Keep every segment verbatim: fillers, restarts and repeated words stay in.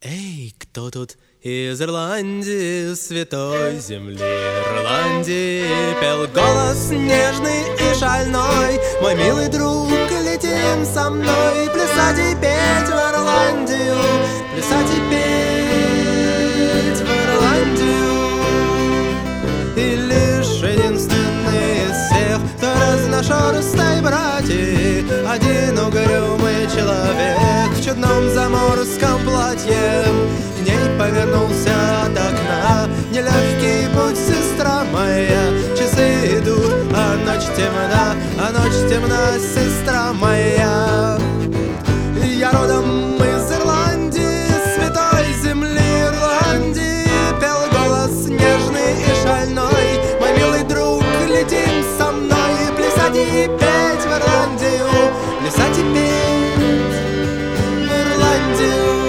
Эй, кто тут из Ирландии, святой земли Ирландии? Пел голос нежный и шальной: мой милый друг, летим со мной плясать и петь в Ирландию, плясать и петь в Ирландию. И лишь единственный из всех, кто разношерстной братьи, один угрюмый человек в чудном заморском платье к ней повернулся от окна. Нелегкий путь, сестра моя, часы идут, а ночь темна, а ночь темна, сестра моя. Я родом из Ирландии, святой земли Ирландии, пел голос нежный и шальной: мой милый друг, летим со мной плясать и петь в Ирландию, плясать и петь в Ирландию.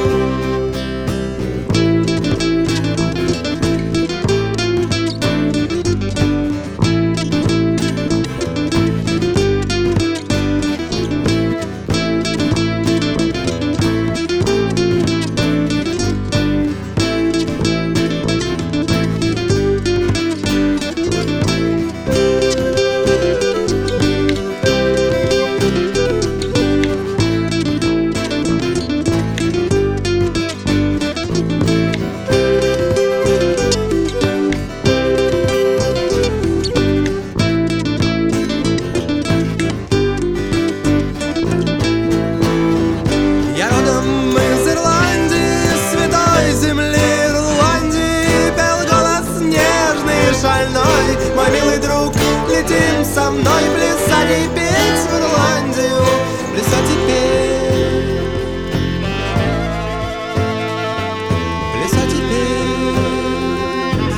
Мой милый друг, летим со мной плясать и петь в Ирландию, плясать и петь, плясать и петь.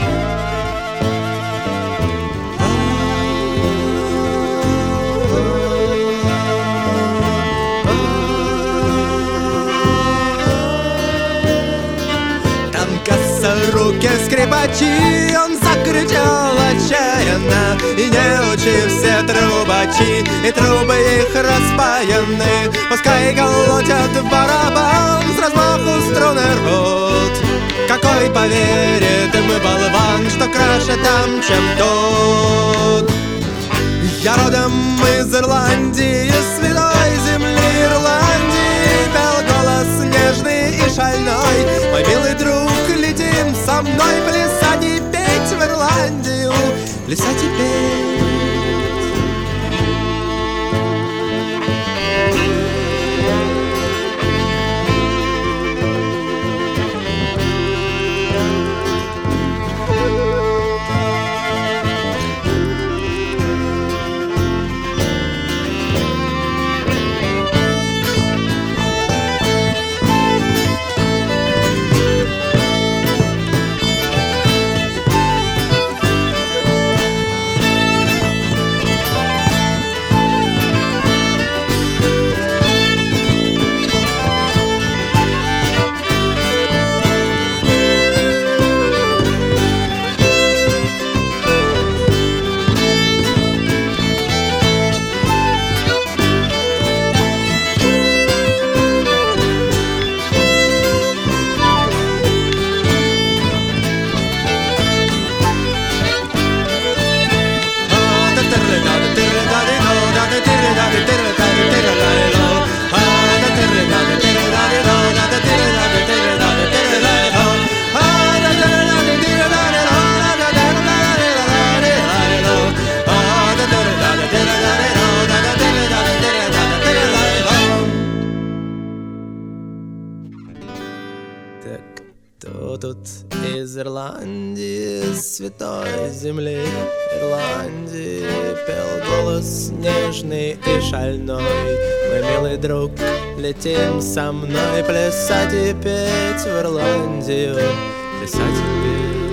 Там косоруки скрипачи, он закричал отчаянно, и неучи все трубачи, и трубы их распаяны. Пускай колотят в барабан, с размаху струны рвут. Какой поверит им болван, что краше там, чем тут? Я родом из Ирландии, святой земли Ирландии, пел голос нежный и шальной: мой милый друг, летим со мной плясать и петь в Ирландию, плясать и петь. Кто тут из Ирландии, святой земли Ирландии, пел голос нежный и шальной: мой милый друг, летим со мной плясать и петь в Ирландию, плясать и петь.